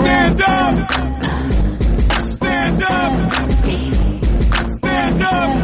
Stand up! Stand up! Stand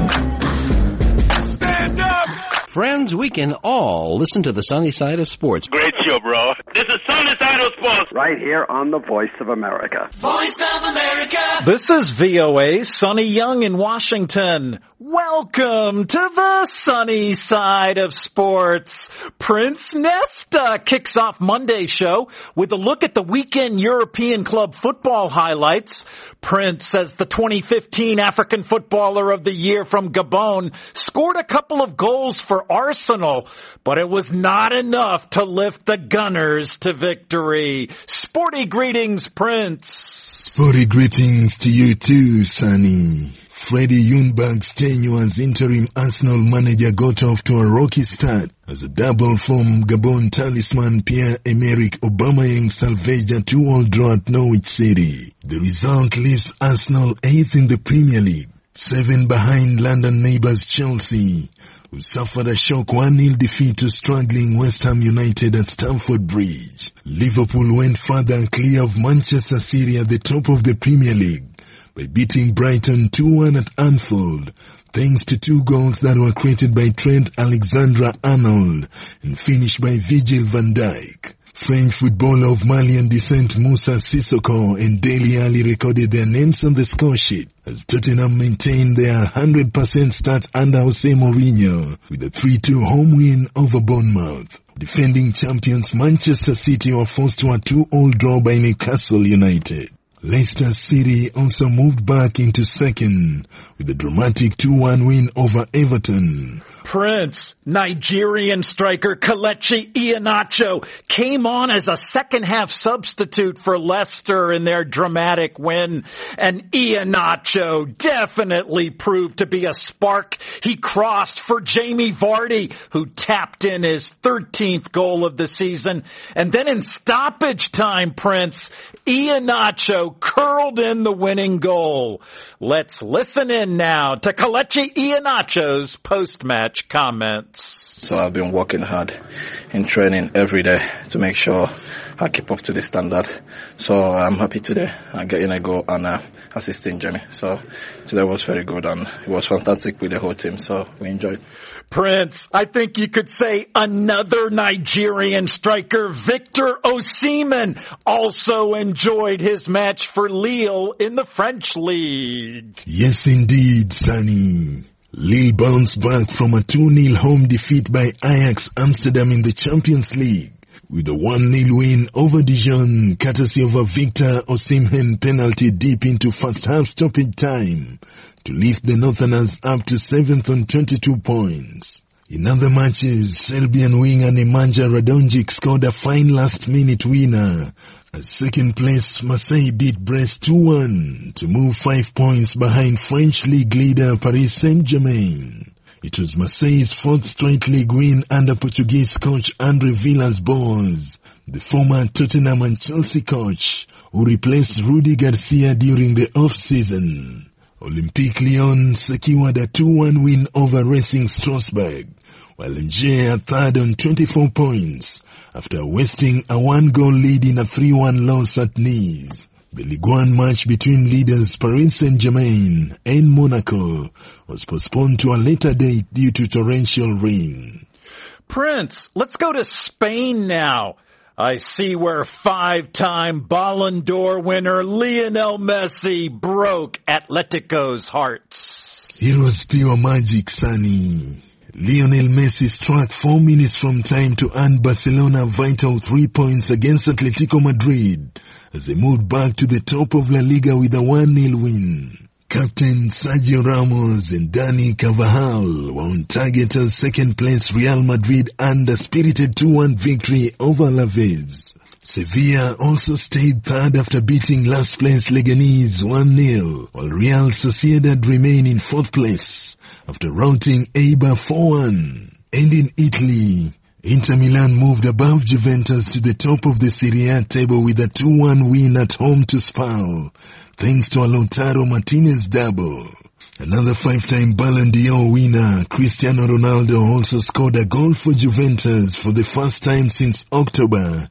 up! Stand up! Friends, we can all listen to the sunny side of sports. Great show, bro. This is Sunny Side of Sports. Right here on the Voice of America. Voice of America. This is VOA, Sonny Young in Washington. Welcome to the sunny side of sports. Prince Nesta kicks off Monday's show with a look at the weekend European club football highlights. Prince, as the 2015 African Footballer of the Year from Gabon, scored a couple of goals for Arsenal, but it was not enough to lift the Gunners to victory. Sporty greetings, Prince. Sporty greetings to you too, Sonny. Freddie Ljungberg's tenure as interim Arsenal manager got off to a rocky start as a double from Gabon talisman Pierre-Emerick Aubameyang salvaged a 2-2 draw at Norwich City. The result leaves Arsenal 8th in the Premier League, 7 behind London neighbours Chelsea, who suffered a shock 1-0 defeat to struggling West Ham United at Stamford Bridge. Liverpool went further and clear of Manchester City at the top of the Premier League by beating Brighton 2-1 at Anfield, thanks to 2 goals that were created by Trent Alexander-Arnold and finished by Virgil van Dijk. French footballer of Malian descent Moussa Sissoko and Dele Alli recorded their names on the score sheet as Tottenham maintained their 100% start under Jose Mourinho with a 3-2 home win over Bournemouth. Defending champions Manchester City were forced to a 2-2 draw by Newcastle United. Leicester City also moved back into second with a dramatic 2-1 win over Everton. Prince, Nigerian striker Kelechi Iheanacho came on as a second-half substitute for Leicester in their dramatic win. And Iheanacho definitely proved to be a spark. He crossed for Jamie Vardy, who tapped in his 13th goal of the season. And then in stoppage time, Prince, Iheanacho curled in the winning goal. Let's listen in now to Kelechi Iheanacho's post-match comments. So I've been working hard in training every day to make sure I keep up to the standard. So I'm happy today. I get in a goal and assisting Jamie. So today was very good and it was fantastic with the whole team. So we enjoyed. Prince, I think you could say another Nigerian striker, Victor Osimhen, also enjoyed his match for Lille in the French league. Yes, indeed, Sonny. Lille bounced back from a 2-0 home defeat by Ajax Amsterdam in the Champions League with a 1-0 win over Dijon, courtesy of a Victor Osimhen penalty deep into first half stoppage time to lift the Northerners up to 7th on 22 points. In other matches, Serbian winger Nemanja Radonjic scored a fine last-minute winner as second-place Marseille beat Brest 2-1 to move 5 points behind French league leader Paris Saint-Germain. It was Marseille's 4th straight league win under Portuguese coach Andre Villas-Boas, the former Tottenham and Chelsea coach who replaced Rudi Garcia during the off-season. Olympique Lyon secured a 2-1 win over Racing Strasbourg, while Angers are third on 24 points after wasting a 1-goal lead in a 3-1 loss at Nice. The Ligue 1 match between leaders Paris Saint-Germain and Monaco was postponed to a later date due to torrential rain. Prince, let's go to Spain now. I see where 5-time Ballon d'Or winner Lionel Messi broke Atletico's hearts. It was pure magic, Sonny. Lionel Messi struck 4 minutes from time to earn Barcelona vital 3 points against Atletico Madrid as they moved back to the top of La Liga with a 1-0 win. Captain Sergio Ramos and Dani Carvajal were on target as second-place Real Madrid earned a spirited 2-1 victory over Alaves. Sevilla also stayed third after beating last-place Leganés 1-0, while Real Sociedad remained in 4th place after routing Eibar 4-1. And in Italy, Inter Milan moved above Juventus to the top of the Serie A table with a 2-1 win at home to Spal, thanks to a Lautaro Martinez double. Another 5-time Ballon d'Or winner, Cristiano Ronaldo, also scored a goal for Juventus for the first time since October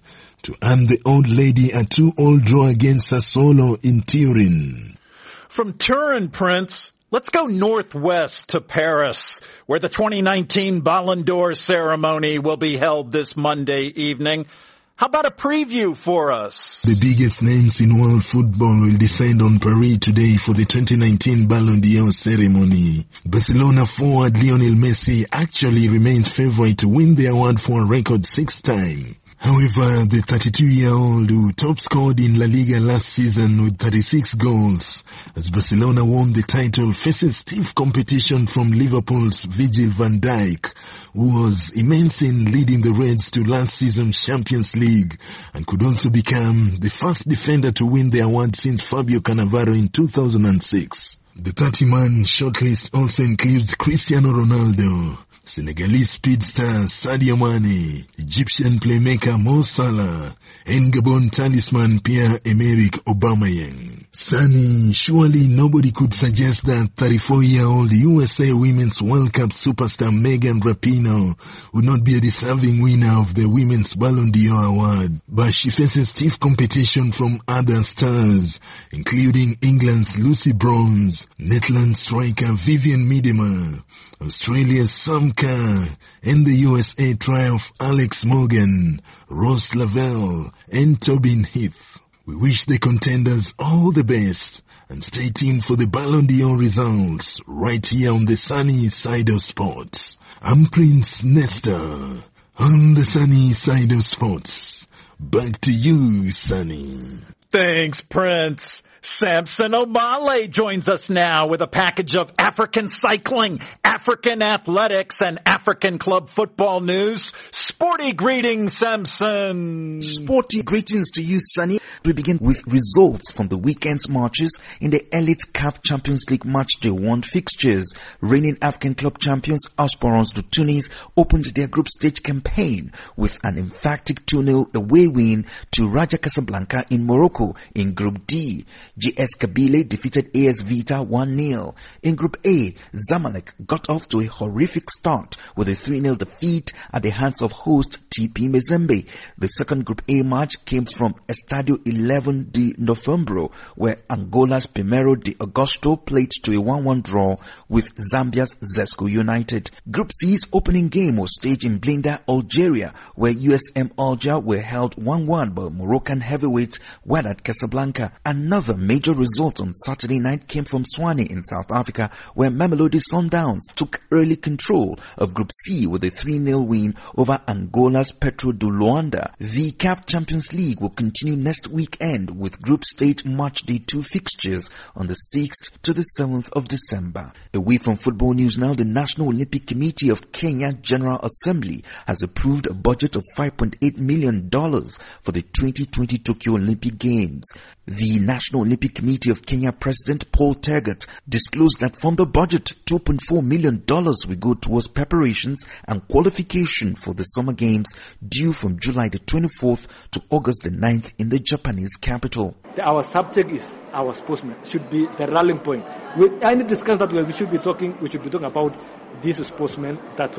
to earn the old lady a 2-2 draw against Sassuolo in Turin. From Turin, Prince, let's go northwest to Paris, where the 2019 Ballon d'Or ceremony will be held this Monday evening. How about a preview for us? The biggest names in world football will descend on Paris today for the 2019 Ballon d'Or ceremony. Barcelona forward Lionel Messi actually remains favorite to win the award for a record 6th time. However, the 32-year-old who top scored in La Liga last season with 36 goals as Barcelona won the title faces stiff competition from Liverpool's Virgil van Dijk, who was immense in leading the Reds to last season's Champions League and could also become the first defender to win the award since Fabio Cannavaro in 2006. The 30-man shortlist also includes Cristiano Ronaldo, Senegalese speedster Sadio Mane, Egyptian playmaker Mo Salah, and Gabon talisman Pierre-Emerick Aubameyang. Sunny, surely nobody could suggest that 34-year-old USA Women's World Cup superstar Megan Rapinoe would not be a deserving winner of the Women's Ballon d'Or award, but she faces stiff competition from other stars, including England's Lucy Bronze, Netherlands striker Vivian Miedema, Australia's Sam Kerr, and the USA triumph Alex Morgan, Ross Lavelle, and Tobin Heath. We wish the contenders all the best and stay tuned for the Ballon d'Or results right here on the sunny side of sports. I'm Prince Nestor on the sunny side of sports. Back to you, Sunny. Thanks, Prince. Samson Omale joins us now with a package of African cycling, African athletics, and African club football news. Sporty greetings, Samson. Sporty greetings to you, Sunny. We begin with results from the weekend's matches in the Elite CAF Champions League Match Day 1 fixtures. Reigning African club champions Aspirants de Tunis opened their group stage campaign with an emphatic 2-0 away win to Raja Casablanca in Morocco in Group D. GS Kabylie defeated AS Vita 1-0. In Group A, Zamalek got off to a horrific start with a 3-0 defeat at the hands of host TP Mazembe. The second Group A match came from Estadio 11 de Novembro, where Angola's Primero de Agosto played to a 1-1 draw with Zambia's Zesco United. Group C's opening game was staged in Blinda, Algeria, where USM Alger were held 1-1 by Moroccan heavyweights Wydad Casablanca. Another major result on Saturday night came from Swane in South Africa, where Mamelodi Sundowns took early control of Group C with a 3-0 win over Angola's Petro de Luanda. The CAF Champions League will continue next weekend with group stage match day 2 fixtures on the 6th to the 7th of December. Away from football news now, the National Olympic Committee of Kenya General Assembly has approved a budget of $5.8 million for the 2020 Tokyo Olympic Games. The National Olympic Committee of Kenya President Paul Tergat disclosed that from the budget, $2.4 million will go towards preparations and qualification for the Summer Games due from July the 24th to August the 9th in the Japanese capital. Our subject is our sportsmen, should be the rallying point. I need to discuss that we should be talking about these sportsmen that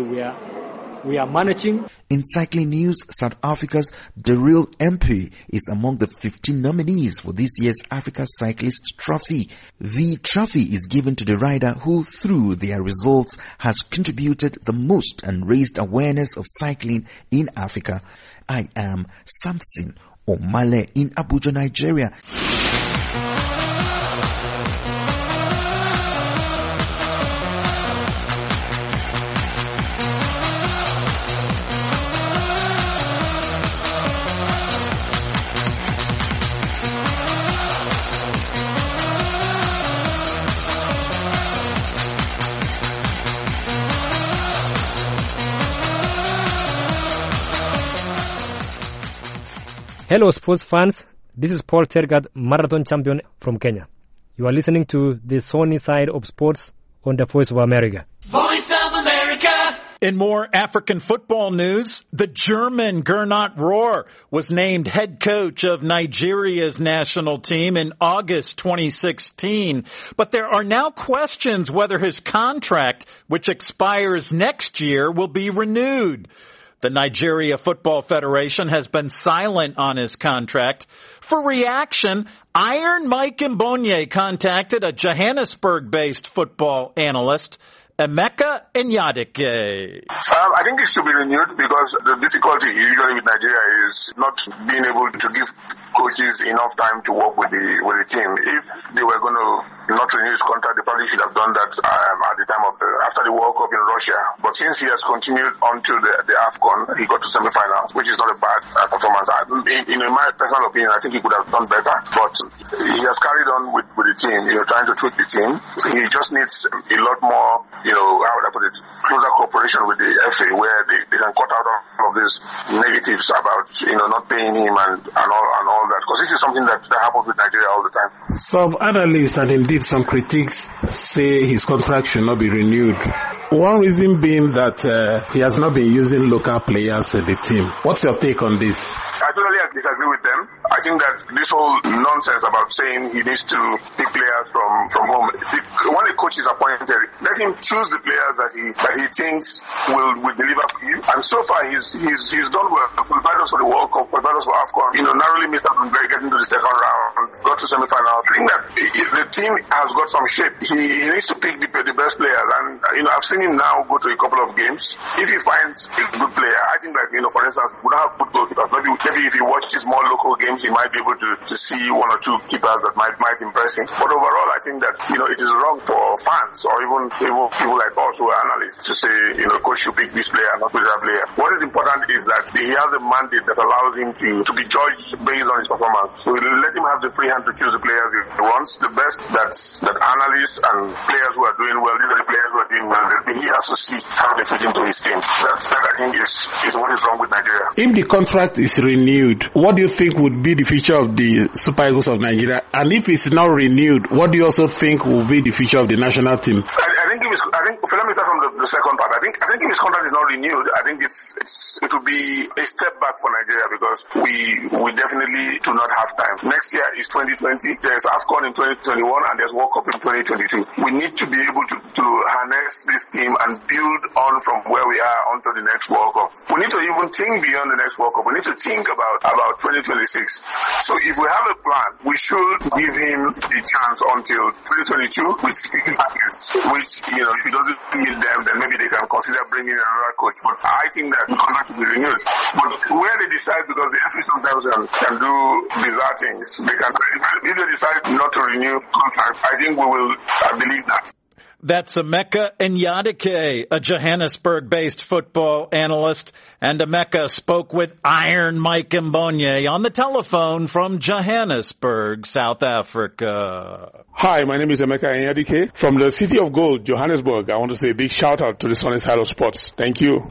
we are managing. In cycling news, South Africa's Daryl Empey is among the 15 nominees for this year's Africa Cyclist Trophy. The trophy is given to the rider who, through their results, has contributed the most and raised awareness of cycling in Africa. I am Samson Omale in Abuja, Nigeria. Hello sports fans, this is Paul Tergat, marathon champion from Kenya. You are listening to the sunny side of sports on the Voice of America. Voice of America! In more African football news, the German Gernot Rohr was named head coach of Nigeria's national team in August 2016. But there are now questions whether his contract, which expires next year, will be renewed. The Nigeria Football Federation has been silent on his contract. For reaction, Iron Mike Mbonye contacted a Johannesburg-based football analyst, Emeka Enyadike. I think it should be renewed because the difficulty usually with Nigeria is not being able to give coaches enough time to work with the team. If they were going to not renew his contract, they probably should have done that at the time of after the World Cup in Russia. But since he has continued until the AFCON, he got to semi-finals, which is not a bad performance. In my personal opinion, I think he could have done better. But he has carried on with the team, trying to tweak the team. He just needs a lot more, how would I put it, closer cooperation with the FA, where they can cut out all of these negatives about, not paying him and all that. Because this is something that happens with Nigeria all the time. Some analysts and indeed some critics say his contract should not be renewed. One reason being that he has not been using local players in the team. What's your take on this? I totally disagree with them. I think that this whole nonsense about saying he needs to pick players from home. When a coach is appointed, let him choose the players that he thinks will deliver for him. And so far he's done well. Qualified us for the World Cup, qualified us for AFCON. Narrowly missed out on getting to the second round, got to semi-finals. I think that the team has got some shape. He needs to pick the best players. And I've seen him now go to a couple of games. If he finds a good player, I think that for instance, we don't have good goalkeepers. Maybe if he watches more local games, he might be able to see one or two keepers that might impress him. But overall, I think that it is wrong for fans or even people like us who are analysts to say coach should pick this player, not pick that player. What is important is that he has a mandate that allows him to be judged based on his performance. So let him have the free hand to choose the players he wants. The best that analysts and players who are doing well, these are the players who are doing well. He has to see how they fit into his team. That I think is what is wrong with Nigeria. If the contract is renewed, what do you think would be the future of the Super Eagles of Nigeria? And if it's not renewed, what do you also think will be the future of the national team? Let me start from the second part. I think if his contract is not renewed, I think it will be a step back for Nigeria because we definitely do not have time. Next year is 2020. There's AFCON in 2021 and there's World Cup in 2022. We need to be able to harness this team and build on from where we are onto the next World Cup. We need to even think beyond the next World Cup. We need to think about 2026. So if we have a plan, we should give him a chance until 2022 with which if he doesn't meet them, then maybe they can consider bringing another coach. But I think that the contract will be renewed. But where they decide, because the FA sometimes can do bizarre things, if they decide not to renew contract, I think we will believe that. That's Emeka Enyadike, a Johannesburg-based football analyst. And Emeka spoke with Iron Mike Mbonye on the telephone from Johannesburg, South Africa. Hi, my name is Emeka Enyadike from the City of Gold, Johannesburg. I want to say a big shout out to the Sunny Side of Sports. Thank you.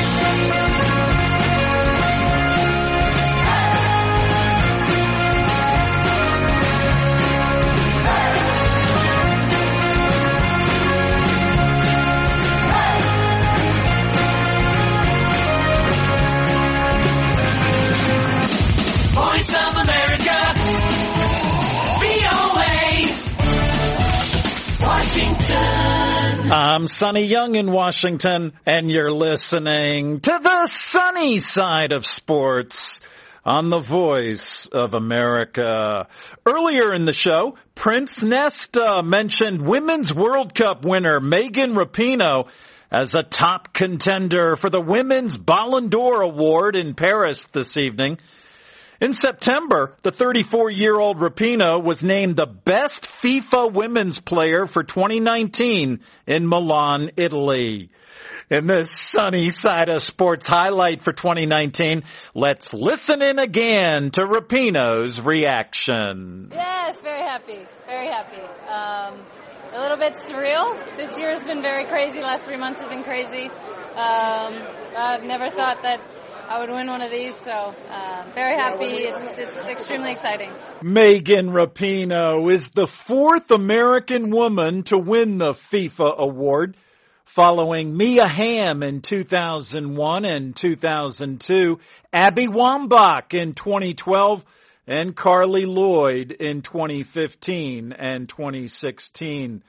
I'm Sonny Young in Washington, and you're listening to the sunny side of sports on the Voice of America. Earlier in the show, Prince Nesta mentioned Women's World Cup winner Megan Rapinoe as a top contender for the Women's Ballon d'Or Award in Paris this evening. In September, the 34-year-old Rapinoe was named the best FIFA women's player for 2019 in Milan, Italy. In this sunny side of sports highlight for 2019, let's listen in again to Rapinoe's reaction. Yes, very happy. Very happy. A little bit surreal. This year has been very crazy. Last 3 months have been crazy. I've never thought that I would win one of these, so very happy. It's extremely exciting. Megan Rapinoe is the fourth American woman to win the FIFA award, following Mia Hamm in 2001 and 2002, Abby Wambach in 2012, and Carly Lloyd in 2015 and 2016.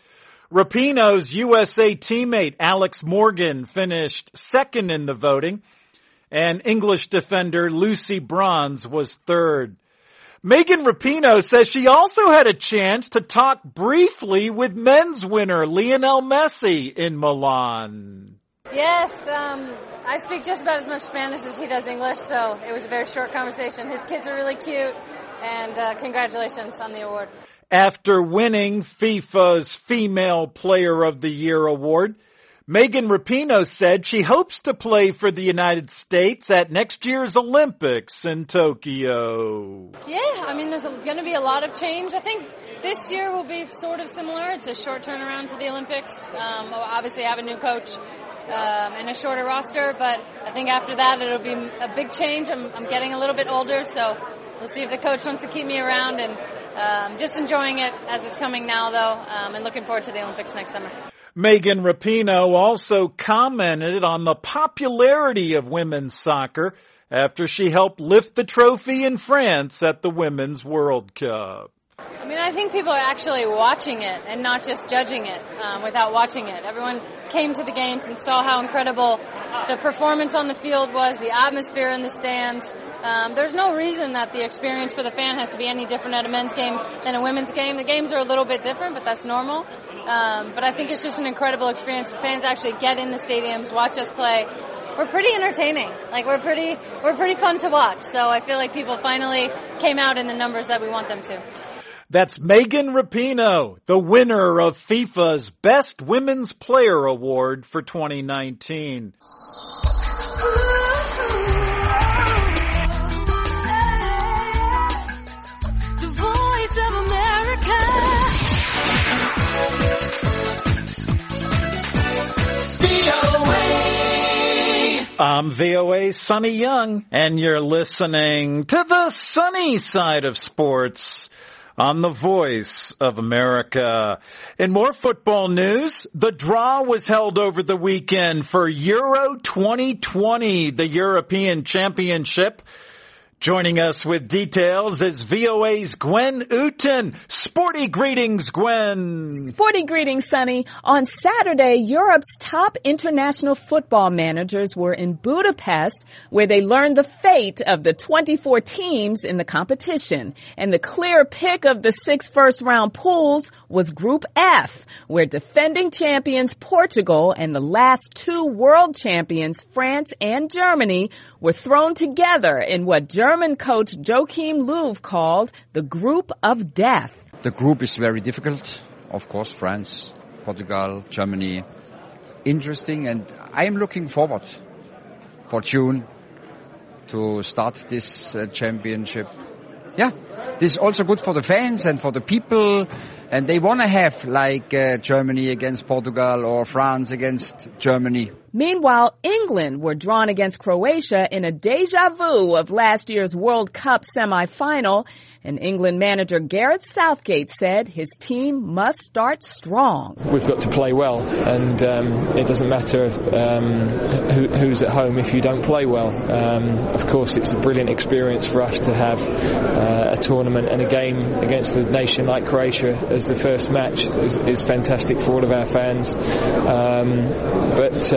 Rapinoe's USA teammate Alex Morgan finished second in the voting, and English defender Lucy Bronze was third. Megan Rapinoe says she also had a chance to talk briefly with men's winner Lionel Messi in Milan. Yes, I speak just about as much Spanish as he does English, so it was a very short conversation. His kids are really cute, and congratulations on the award. After winning FIFA's Female Player of the Year award, Megan Rapinoe said she hopes to play for the United States at next year's Olympics in Tokyo. Yeah, I mean, there's going to be a lot of change. I think this year will be sort of similar. It's a short turnaround to the Olympics. We'll obviously have a new coach and a shorter roster, but I think after that it'll be a big change. I'm getting a little bit older, so we'll see if the coach wants to keep me around, and just enjoying it as it's coming now, though, and looking forward to the Olympics next summer. Megan Rapinoe also commented on the popularity of women's soccer after she helped lift the trophy in France at the Women's World Cup. I mean, I think people are actually watching it and not just judging it without watching it. Everyone came to the games and saw how incredible the performance on the field was, the atmosphere in the stands. There's no reason that the experience for the fan has to be any different at a men's game than a women's game. The games are a little bit different, but that's normal. But I think it's just an incredible experience. The fans actually get in the stadiums, watch us play. We're pretty entertaining. Like, we're pretty fun to watch. So I feel like people finally came out in the numbers that we want them to. That's Megan Rapinoe, the winner of FIFA's Best Women's Player Award for 2019. The Voice of America. I'm VOA's Sonny Young, and you're listening to the sunny side of sports on the Voice of America. In more football news, the draw was held over the weekend for Euro 2020, the European Championship. Joining us with details is VOA's Gwen Uten. Sporty greetings, Gwen. Sporty greetings, Sonny. On Saturday, Europe's top international football managers were in Budapest, where they learned the fate of the 24 teams in the competition. And the clear pick of the 6 first-round pools was Group F, where defending champions Portugal and the last 2 world champions, France and Germany, were thrown together in what German coach Joachim Löw called the Group of Death. The group is very difficult. Of course, France, Portugal, Germany. Interesting, and I am looking forward for June to start this championship. Yeah, this is also good for the fans and for the people, and they want to have like Germany against Portugal or France against Germany. Meanwhile, England were drawn against Croatia in a deja vu of last year's World Cup semifinal, and England manager Gareth Southgate said his team must start strong. We've got to play well, and it doesn't matter who's at home if you don't play well. Of course, it's a brilliant experience for us to have a tournament and a game against a nation like Croatia as the first match is fantastic for all of our fans. But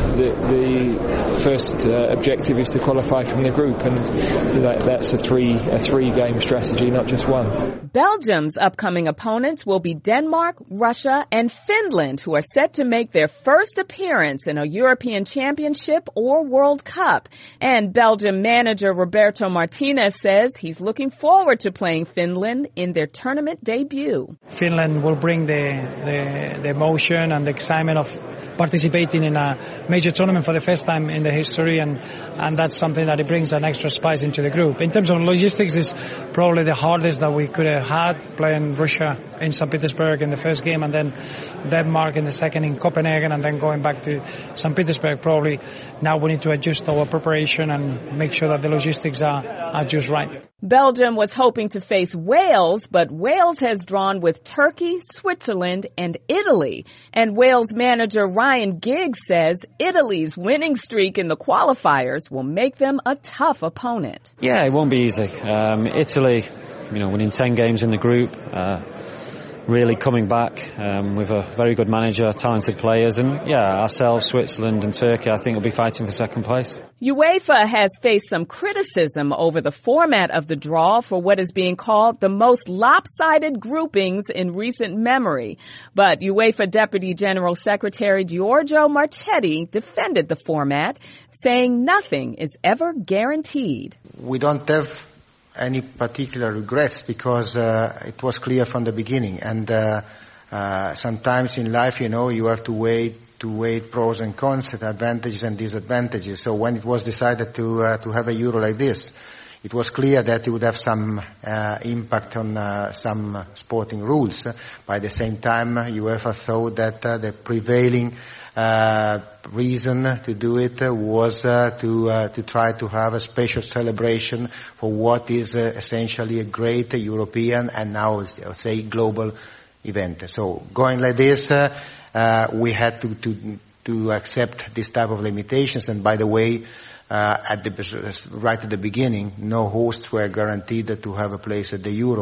the first objective is to qualify from the group, and that's a three game strategy, not just one. Belgium's upcoming opponents will be Denmark, Russia, and Finland, who are set to make their first appearance in a European Championship or World Cup. And Belgium manager Roberto Martinez says he's looking forward to playing Finland in their tournament debut. Finland will bring the emotion and the excitement of participating in a major tournament for the first time in the history, and that's something that it brings an extra spice into the group. In terms of logistics, it's probably the hardest that we could have had, playing Russia in St. Petersburg in the first game and then Denmark in the second in Copenhagen and then going back to St. Petersburg. Probably now we need to adjust our preparation and make sure that the logistics are just right. Belgium was hoping to face Wales, but Wales has drawn with Turkey, Switzerland, and Italy. And Wales manager Ryan Giggs says Italy's winning streak in the qualifiers will make them a tough opponent. Yeah, it won't be easy. Italy, winning 10 games in the group, really coming back with a very good manager, talented players, and ourselves, Switzerland and Turkey, I think will be fighting for second place. UEFA has faced some criticism over the format of the draw for what is being called the most lopsided groupings in recent memory. But UEFA Deputy General Secretary Giorgio Marchetti defended the format, saying nothing is ever guaranteed. We don't have any particular regrets because it was clear from the beginning. And sometimes in life, you have to weigh pros and cons, advantages and disadvantages. So when it was decided to have a Euro like this, it was clear that it would have some impact on some sporting rules. By the same time, UEFA thought that the prevailing reason to do it was to try to have a special celebration for what is essentially a great European and now, I would say, global event. So going like this, we had to accept this type of limitations. And by the way, right at the beginning, no hosts were guaranteed to have a place at the Euro,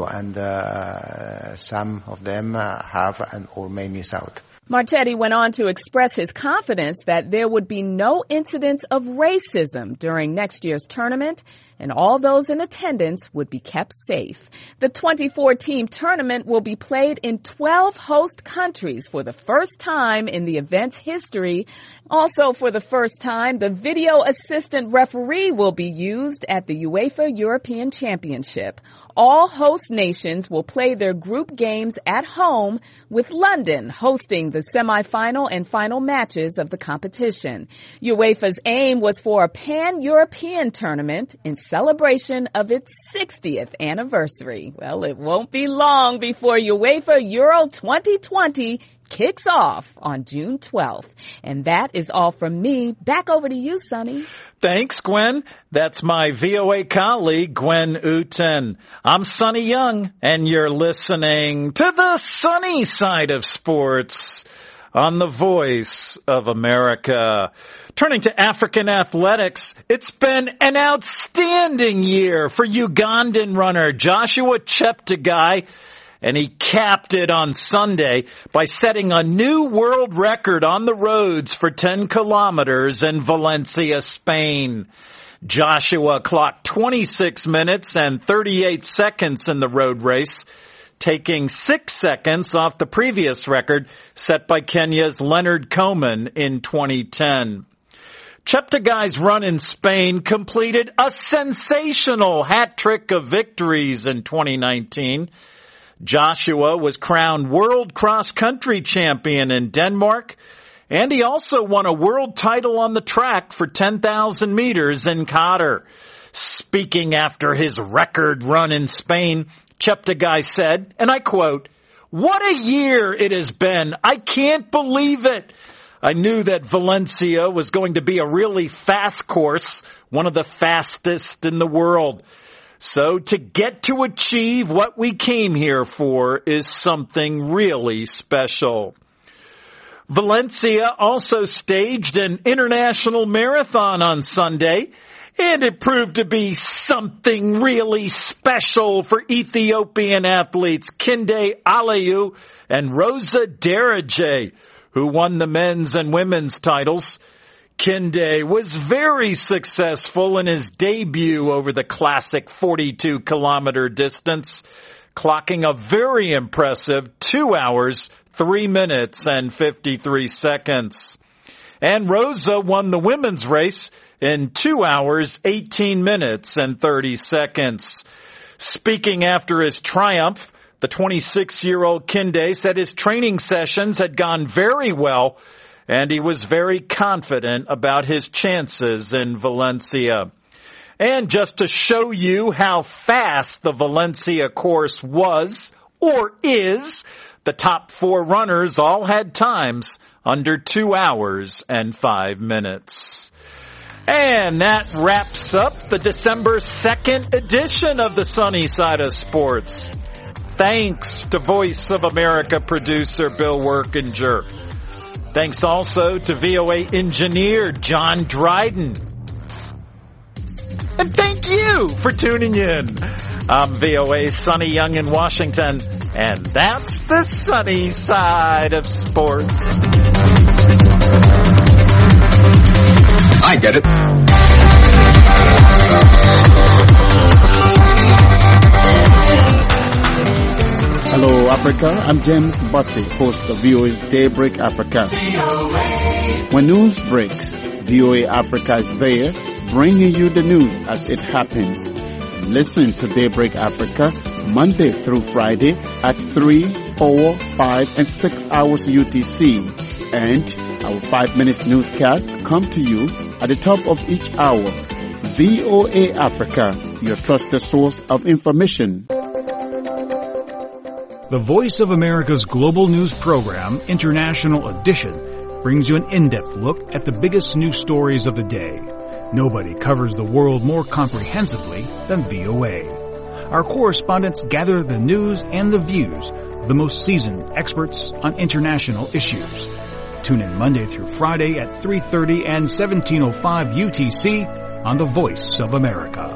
and some of them have or may miss out. Marchetti went on to express his confidence that there would be no incidents of racism during next year's tournament, and all those in attendance would be kept safe. The 24-team tournament will be played in 12 host countries for the first time in the event's history. Also, for the first time, the video assistant referee will be used at the UEFA European Championship. All host nations will play their group games at home, with London hosting the semi-final and final matches of the competition. UEFA's aim was for a pan-European tournament in celebration of its 60th anniversary. Well, it won't be long before UEFA Euro 2020 kicks off on June 12th. And that is all from me. Back over to you, Sonny. Thanks, Gwen. That's my VOA colleague, Gwen Uten. I'm Sonny Young, and you're listening to the sunny side of sports on the Voice of America. Turning to African athletics, it's been an outstanding year for Ugandan runner Joshua Cheptegei, and he capped it on Sunday by setting a new world record on the roads for 10 kilometers in Valencia, Spain. Joshua clocked 26 minutes and 38 seconds in the road race, taking 6 seconds off the previous record set by Kenya's Leonard Coman in 2010. Cheptegei's run in Spain completed a sensational hat trick of victories in 2019. Joshua was crowned world cross-country champion in Denmark, and he also won a world title on the track for 10,000 meters in Qatar. Speaking after his record run in Spain, Cheptegei said, and I quote, "What a year it has been. I can't believe it. I knew that Valencia was going to be a really fast course, one of the fastest in the world. So to get to achieve what we came here for is something really special." Valencia also staged an international marathon on Sunday, and it proved to be something really special for Ethiopian athletes Kinde Alayu and Rosa Dereje, who won the men's and women's titles. Kinde was very successful in his debut over the classic 42-kilometer distance, clocking a very impressive 2 hours, 3 minutes, and 53 seconds. And Rosa won the women's race in 2 hours, 18 minutes, and 30 seconds. Speaking after his triumph, the 26-year-old Kinde said his training sessions had gone very well, and he was very confident about his chances in Valencia. And just to show you how fast the Valencia course was, or is, the top 4 runners all had times under 2 hours and 5 minutes. And that wraps up the December 2nd edition of the Sunny Side of Sports. Thanks to Voice of America producer Bill Workinger. Thanks also to VOA engineer John Dryden. And thank you for tuning in. I'm VOA's Sonny Young in Washington, and that's the sunny side of sports. I get it. Hello, Africa. I'm James Butley, host of VOA's Daybreak Africa. When news breaks, VOA Africa is there, bringing you the news as it happens. Listen to Daybreak Africa Monday through Friday at 3, 4, 5, and 6 hours UTC. And our 5 minutes newscast come to you at the top of each hour. VOA Africa, your trusted source of information. The Voice of America's global news program, International Edition, brings you an in-depth look at the biggest news stories of the day. Nobody covers the world more comprehensively than VOA. Our correspondents gather the news and the views of the most seasoned experts on international issues. Tune in Monday through Friday at 3:30 and 17:05 UTC on The Voice of America.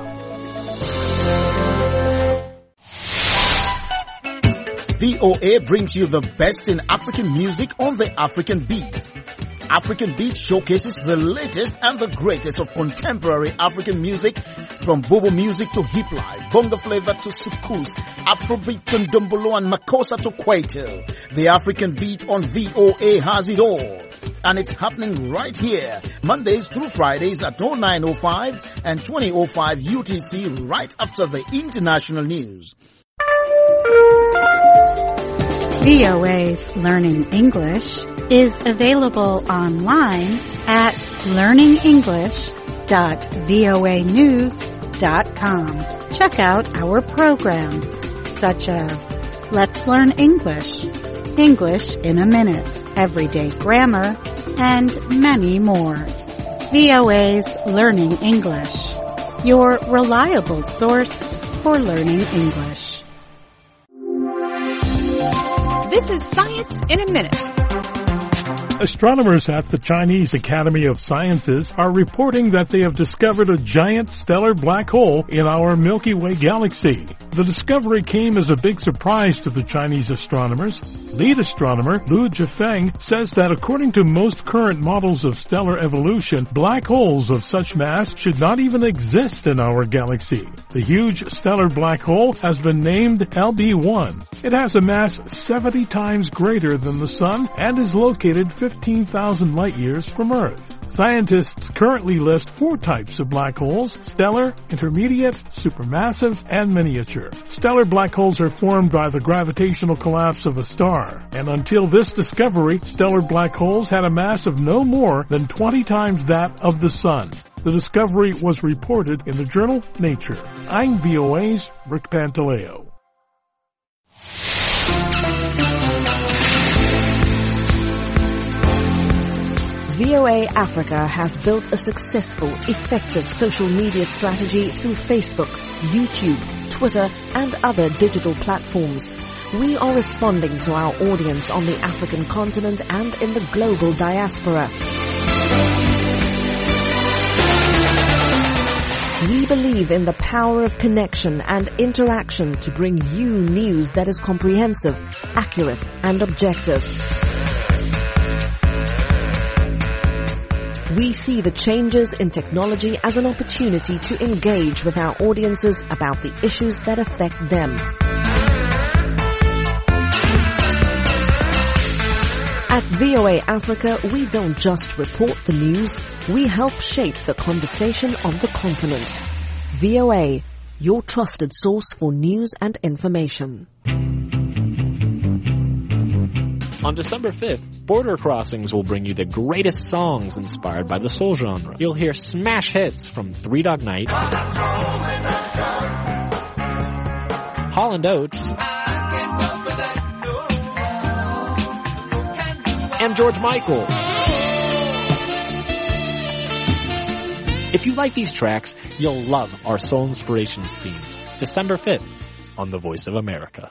VOA brings you the best in African music on the African Beat. African Beat showcases the latest and the greatest of contemporary African music, from Bobo music to hip life, bongo flavor to soukous, Afrobeat to ndombolo and makossa to kwaito. The African Beat on VOA has it all. And it's happening right here, Mondays through Fridays at 09:05 and 20:05 UTC, right after the international news. VOA's Learning English is available online at learningenglish.voanews.com. Check out our programs such as Let's Learn English, English in a Minute, Everyday Grammar, and many more. VOA's Learning English, your reliable source for learning English. This is Science in a Minute. Astronomers at the Chinese Academy of Sciences are reporting that they have discovered a giant stellar black hole in our Milky Way galaxy. The discovery came as a big surprise to the Chinese astronomers. Lead astronomer Lu Zhifeng says that according to most current models of stellar evolution, black holes of such mass should not even exist in our galaxy. The huge stellar black hole has been named LB1. It has a mass 70 times greater than the Sun and is located 15,000 light-years from Earth. Scientists currently list 4 types of black holes: stellar, intermediate, supermassive, and miniature. Stellar black holes are formed by the gravitational collapse of a star, and until this discovery, stellar black holes had a mass of no more than 20 times that of the Sun. The discovery was reported in the journal Nature. I'm VOA's Rick Pantaleo. VOA Africa has built a successful, effective social media strategy through Facebook, YouTube, Twitter, and other digital platforms. We are responding to our audience on the African continent and in the global diaspora. We believe in the power of connection and interaction to bring you news that is comprehensive, accurate, and objective. We see the changes in technology as an opportunity to engage with our audiences about the issues that affect them. At VOA Africa, we don't just report the news, we help shape the conversation on the continent. VOA, your trusted source for news and information. On December 5th, Border Crossings will bring you the greatest songs inspired by the soul genre. You'll hear smash hits from Three Dog Night, Holland Oates, and George Michael. If you like these tracks, you'll love our Soul Inspirations theme. December 5th on The Voice of America.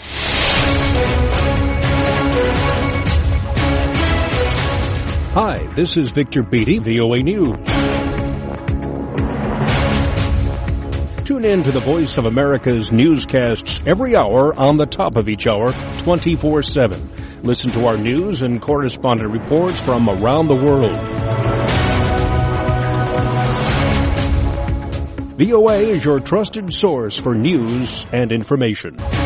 Hi, this is Victor Beattie, VOA News. Tune in to the Voice of America's newscasts every hour on the top of each hour, 24/7. Listen to our news and correspondent reports from around the world. VOA is your trusted source for news and information.